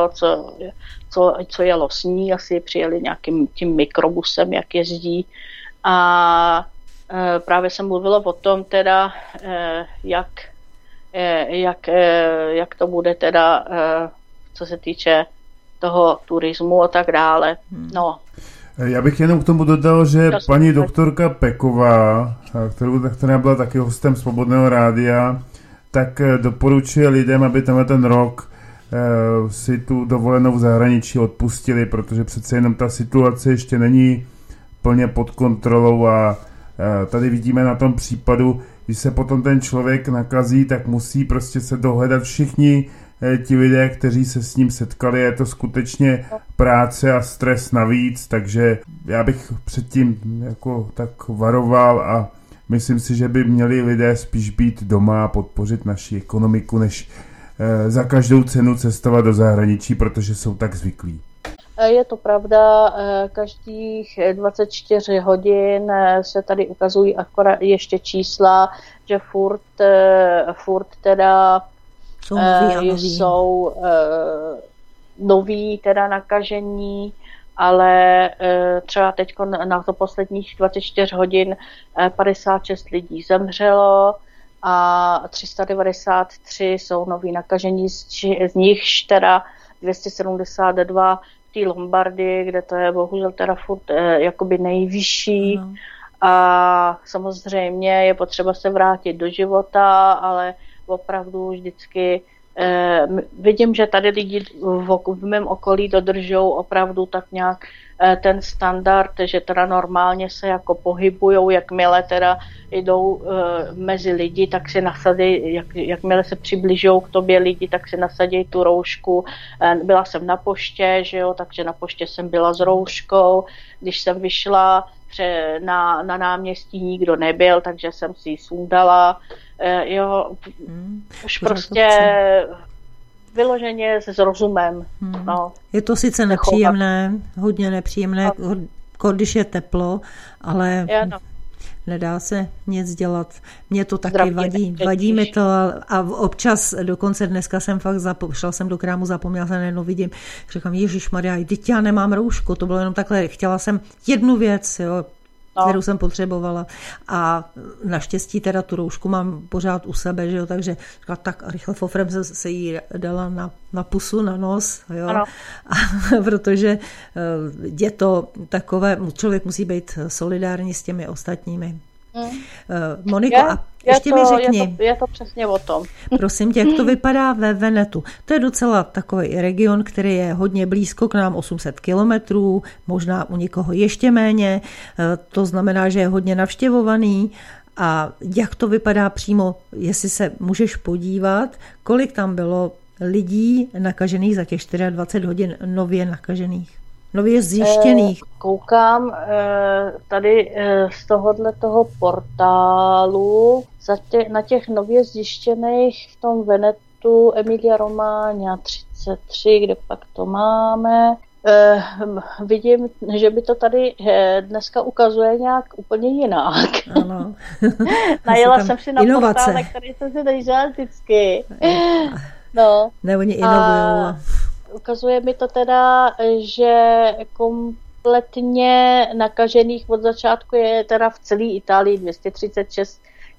co jelo s ní, asi přijeli nějakým tím mikrobusem, jak jezdí. A právě se mluvilo o tom teda, jak to bude teda, co se týče toho turismu a tak dále. No. Já bych jenom k tomu dodal, že paní doktorka Peková, která byla taky hostem Svobodného rádia, tak doporučuje lidem, aby ten rok si tu dovolenou v zahraničí odpustili, protože přece jenom ta situace ještě není plně pod kontrolou a tady vidíme na tom případu, když se potom ten člověk nakazí, tak musí prostě se dohledat všichni ti lidé, kteří se s ním setkali. Je to skutečně práce a stres navíc, takže já bych předtím jako tak varoval a myslím si, že by měli lidé spíš být doma a podpořit naši ekonomiku, než za každou cenu cestovat do zahraničí, protože jsou tak zvyklí. Je to pravda, každých 24 hodin se tady ukazují akorát ještě čísla, že furt teda jsou noví teda nakažení, ale třeba teď na to posledních 24 hodin 56 lidí zemřelo a 393 jsou noví nakažení, z nichž teda 272 v té Lombardii, kde to je bohužel teda furt jakoby nejvyšší. A samozřejmě je potřeba se vrátit do života, ale opravdu vždycky vidím, že tady lidi v mém okolí dodržou opravdu tak nějak ten standard, že teda normálně se jako pohybujou, jakmile teda jdou mezi lidi, tak si nasadí, jakmile se přibližují k tobě lidi, tak si nasadí tu roušku. Byla jsem na poště, že jo, takže na poště jsem byla s rouškou, když jsem vyšla na náměstí nikdo nebyl, takže jsem si ji sundala. Jo, už prostě vyloženě s rozumem. No. Je to sice nepříjemné, hodně nepříjemné, když je teplo, ale nedá se nic dělat. Mě to taky vadí mi to a občas, dokonce dneska jsem fakt šla jsem do krámu, zapomněla jsem, najednou vidím, říkám, ježišmarja, teď já nemám roušku, to bylo jenom takhle, chtěla jsem jednu věc, jo, kterou jsem potřebovala a naštěstí teda tu roušku mám pořád u sebe, že jo, takže tak rychle fofrem se jí dala na pusu, na nos, jo, a, protože je to takové, člověk musí být solidární s těmi ostatními. Moniko, a ještě mi řekni. Je to přesně o tom. Prosím tě, jak to vypadá ve Venetu? To je docela takový region, který je hodně blízko k nám, 800 kilometrů, možná u někoho ještě méně. To znamená, že je hodně navštěvovaný. A jak to vypadá přímo, jestli se můžeš podívat, kolik tam bylo lidí nakažených za těch 24 hodin nově nakažených? Nově zjištěných. Koukám tady z toho portálu na těch nově zjištěných v tom Venetu Emilia Romagna 33, kde pak to máme. Vidím, že by to tady dneska ukazuje nějak úplně jinak. Ano. Najela jsem si na portál, na který jsem si držela vždycky. No. Ne, oni inovujou. Ukazuje mi to teda, že kompletně nakažených od začátku je teda v celé Itálii 236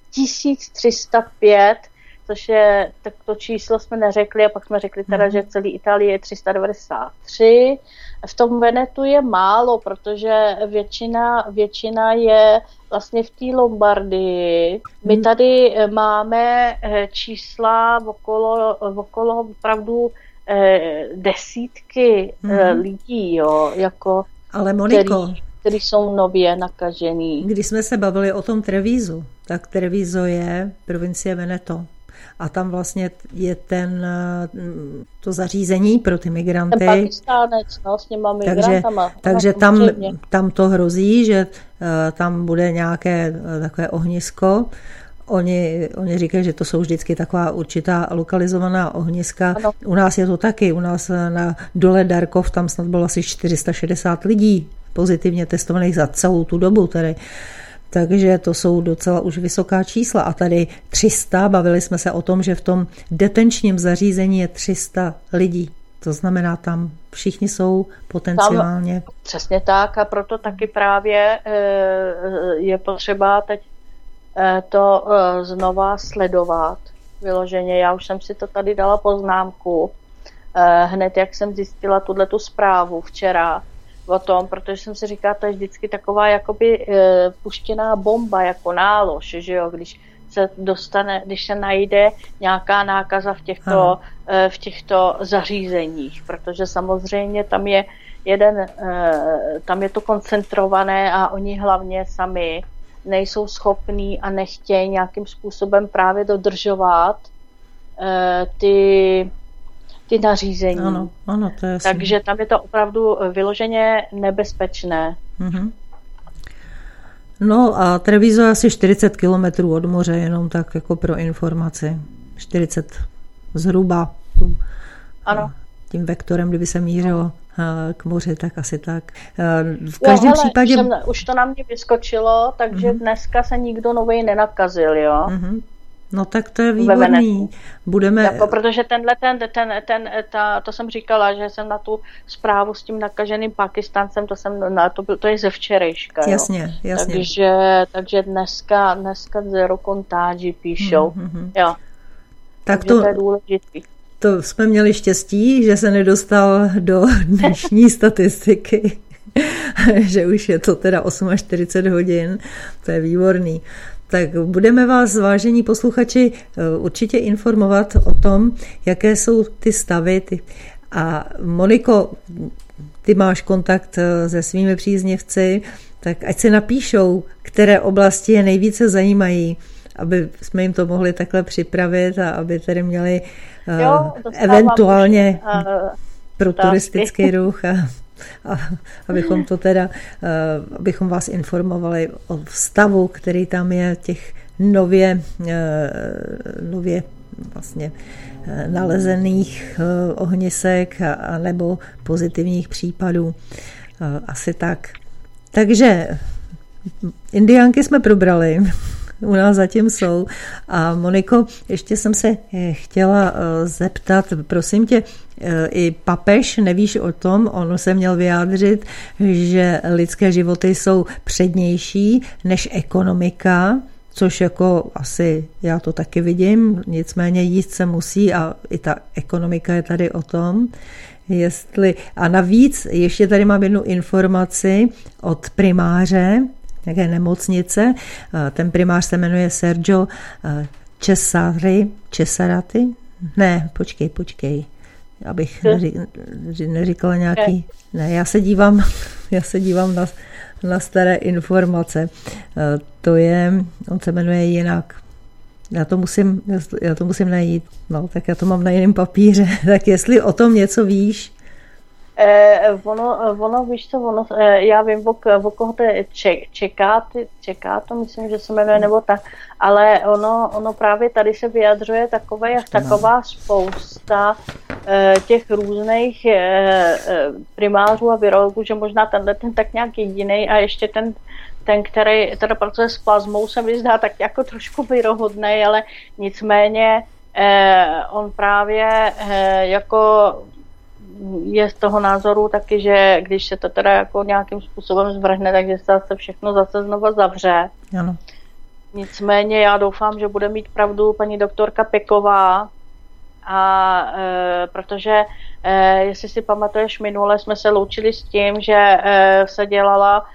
305, což je, tak to číslo jsme neřekli a pak jsme řekli teda, že v celé Itálii je 393. V tom Venetu je málo, protože většina je vlastně v té Lombardii. My tady máme čísla okolo opravdu desítky lidí, jo, jako ale Moniko, který jsou nově nakažený. Když jsme se bavili o tom Trevisu, tak Treviso je provincie Veneto. A tam vlastně je to zařízení pro ty migranty. Ten Pakistánec, s těma migrantama. Takže tam to hrozí, že tam bude nějaké takové ohnisko. Oni říkají, že to jsou vždycky taková určitá lokalizovaná ohniska. Ano. U nás je to taky. U nás na dole Darkov tam snad bylo asi 460 lidí pozitivně testovaných za celou tu dobu. Takže to jsou docela už vysoká čísla. A tady 300, bavili jsme se o tom, že v tom detenčním zařízení je 300 lidí. To znamená, tam všichni jsou potenciálně. Tam, přesně tak, a proto taky právě je potřeba teď to znova sledovat vyloženě. Já už jsem si to tady dala poznámku hned, jak jsem zjistila tu zprávu včera o tom, protože jsem si říkala, to je vždycky taková jakoby puštěná bomba, jako nálož, že jo, když se najde nějaká nákaza v těchto zařízeních, protože samozřejmě tam je to koncentrované a oni hlavně sami nejsou schopní a nechtějí nějakým způsobem právě dodržovat ty nařízení. Ano, to je Takže tam je to opravdu vyloženě nebezpečné. Mm-hmm. No a Treviso je asi 40 kilometrů od moře, jenom tak jako pro informaci. 40 zhruba. Ano. Tím vektorem, kdyby se mířilo k moři, tak asi tak. V každém případě... Už to na mě vyskočilo, takže dneska se nikdo novej nenakazil, jo? Mm-hmm. No tak to je výborný. Protože to jsem říkala, že jsem na tu zprávu s tím nakaženým Pakistáncem, to je ze včerejška. Jasně. Takže dneska zero kontáži píšou. Mm-hmm. Jo. Tak to je důležitý. To jsme měli štěstí, že se nedostal do dnešní statistiky, že už je to teda 48 hodin, to je výborný. Tak budeme vás, vážení posluchači, určitě informovat o tom, jaké jsou ty stavy. A Moniko, ty máš kontakt se svými příznivci, tak ať se napíšou, které oblasti je nejvíce zajímají, aby jsme jim to mohli takhle připravit a aby tedy měli eventuálně pro turistický ruch a abychom vás informovali o stavu, který tam je těch nově vlastně nalezených ohnisek a nebo pozitivních případů. Asi tak. Takže Indiánky jsme probrali. U nás zatím jsou. A Moniko, ještě jsem se chtěla zeptat, prosím tě, i papež, nevíš o tom, on se měl vyjádřit, že lidské životy jsou přednější než ekonomika, což jako asi já to taky vidím, nicméně jíst se musí a i ta ekonomika je tady o tom. A navíc ještě tady mám jednu informaci od primáře nějaké nemocnice. Ten primář se jmenuje Sergio Cesarati. Ne, počkej. Abych neříkala nějaký... Ne, já se dívám na staré informace. On se jmenuje jinak. Já to musím najít. No, tak já to mám na jiném papíře. Tak jestli o tom něco víš? Víš co, já vím, o koho to je čeká to, myslím, že se jmenuje, nebo tak, ale ono právě tady se vyjadřuje taková spousta těch různých primářů a virologů, že možná ten tak nějak jedinej a ještě ten, který teda pracuje s plazmou, se mi zdá tak jako trošku věrohodnej, ale nicméně on právě jako je z toho názoru taky, že když se to teda jako nějakým způsobem zvrhne, takže se všechno zase znova zavře. Ano. Nicméně já doufám, že bude mít pravdu paní doktorka Peková, protože jestli si pamatuješ, minule jsme se loučili s tím, že se dělala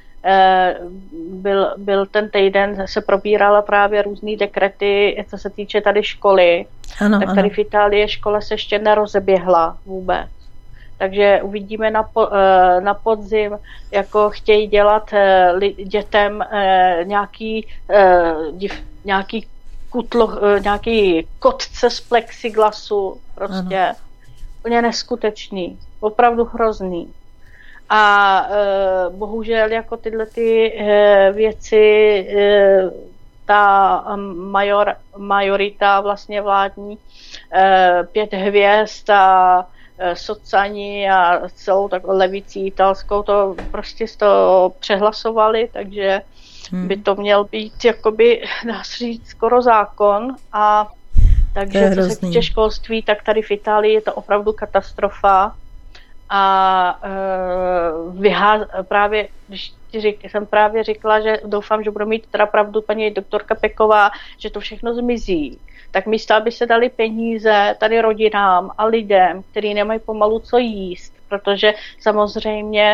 byl ten týden, se probírala právě různý dekrety, co se týče tady školy. Ano, tak tady v Itálii škola se ještě nerozeběhla vůbec. Takže uvidíme na podzim, jako chtějí dělat dětem nějaký nějaký kotce z plexiglasu, prostě úplně neskutečný, opravdu hrozný. A bohužel jako tyhle ty věci ta majorita vlastně vládní, 5 hvězd a socani a celou takovou levicí italskou to prostě z toho přehlasovali, takže by to měl být jakoby, dá se říct, skoro zákon. A takže co se týče školství, tak tady v Itálii je to opravdu katastrofa. A právě, když jsem právě říkala, že doufám, že bude mít teda pravdu paní doktorka Peková, že to všechno zmizí, tak místo, aby se dali peníze tady rodinám a lidem, kteří nemají pomalu co jíst, protože samozřejmě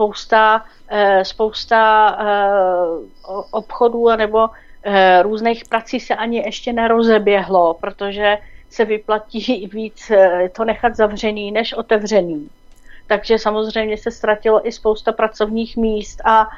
spousta obchodů nebo různých prací se ani ještě nerozeběhlo, protože se vyplatí víc to nechat zavřený než otevřený. Takže samozřejmě se ztratilo i spousta pracovních míst a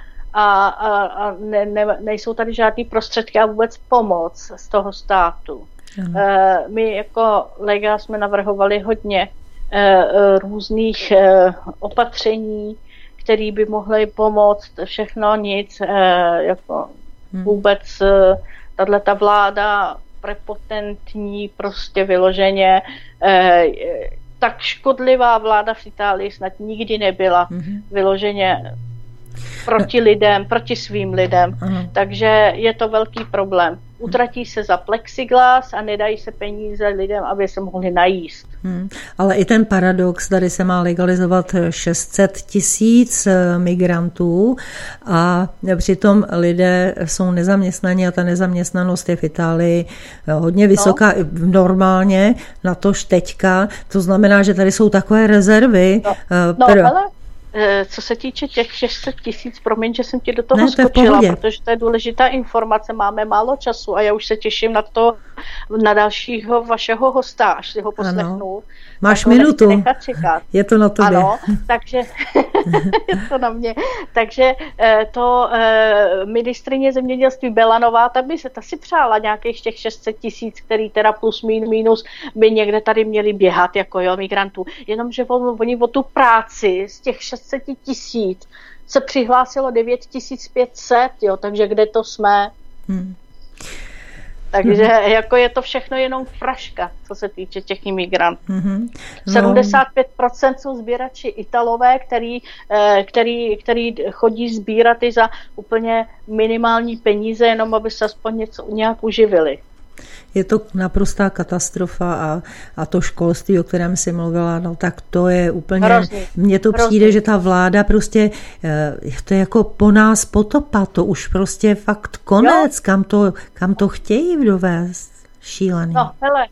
nejsou tady žádný prostředky a vůbec pomoc z toho státu. My jako Lega jsme navrhovali hodně různých opatření, které by mohly pomoct, všechno nic, jako vůbec tato vláda prepotentní, prostě vyloženě, tak škodlivá vláda v Itálii snad nikdy nebyla, vyloženě proti lidem, proti svým lidem. Takže je to velký problém. Utratí se za plexiglas a nedají se peníze lidem, aby se mohli najíst. Ale i ten paradox, tady se má legalizovat 600 000 migrantů a přitom lidé jsou nezaměstnaní a ta nezaměstnanost je v Itálii hodně vysoká normálně, natož teďka. To znamená, že tady jsou takové rezervy. Ale co se týče těch 600 000, promiň, že jsem ti do toho skočila, protože to je důležitá informace, máme málo času a já už se těším na dalšího vašeho hosta, až si ho poslechnu. Máš minutu, je to na tobě. Ano, takže je to na mě. Takže to ministryně zemědělství Belanová, ta si přála nějakých těch 600 000, který teda plus minus by někde tady měli běhat, jako migrantů. Jenomže oni o tu práci z těch 600 000 se přihlásilo 9500, takže kde to jsme? Takže jako je to všechno jenom fraška, co se týče těch imigrantů. 75% jsou sběrači Italové, který chodí sbírat i za úplně minimální peníze, jenom aby se aspoň nějak uživili. Je to naprostá katastrofa a to školství, o kterém jsi mluvila, no tak to je úplně, mně to přijde, že ta vláda prostě, to je jako po nás potopa, to už prostě fakt konec, kam to chtějí dovést, šílený. No hele,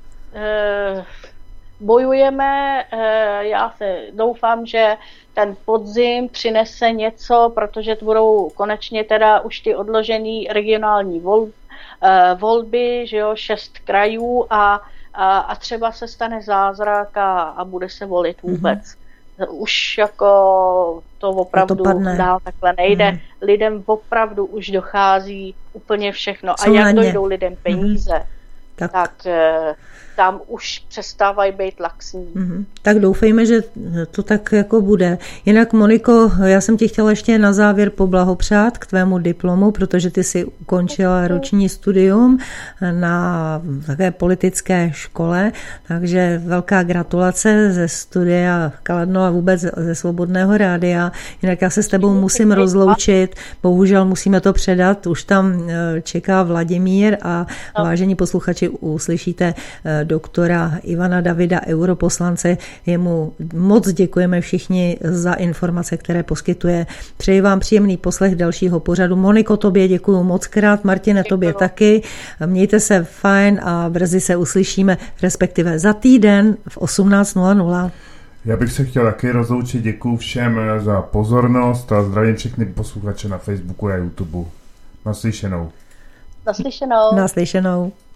bojujeme, já se doufám, že ten podzim přinese něco, protože to budou konečně teda už ty odložený regionální volby, že 6 krajů a třeba se stane zázrak a bude se volit vůbec. Už jako to opravdu dál takhle nejde. Lidem opravdu už dochází úplně všechno. A jak dojdou lidem peníze, tak tam už přestávají být laxní. Tak doufejme, že to tak jako bude. Jinak, Moniko, já jsem ti chtěla ještě na závěr poblahopřát k tvému diplomu, protože ty jsi ukončila roční studium na také politické škole, takže velká gratulace ze studia Kladno a vůbec ze Svobodného rádia. Jinak já se s tebou musím rozloučit, bohužel musíme to předat, už tam čeká Vladimír a vážení posluchači uslyšíte doktora Ivana Davida, europoslance. Jemu moc děkujeme všichni za informace, které poskytuje. Přeji vám příjemný poslech dalšího pořadu. Moniko, tobě děkuju moc krát, Martine, tobě taky. Mějte se fajn a brzy se uslyšíme, respektive za týden v 18:00. Já bych se chtěl taky rozloučit, děkuju všem za pozornost a zdravím všechny posluchače na Facebooku a YouTube. Naslyšenou. Naslyšenou. Naslyšenou.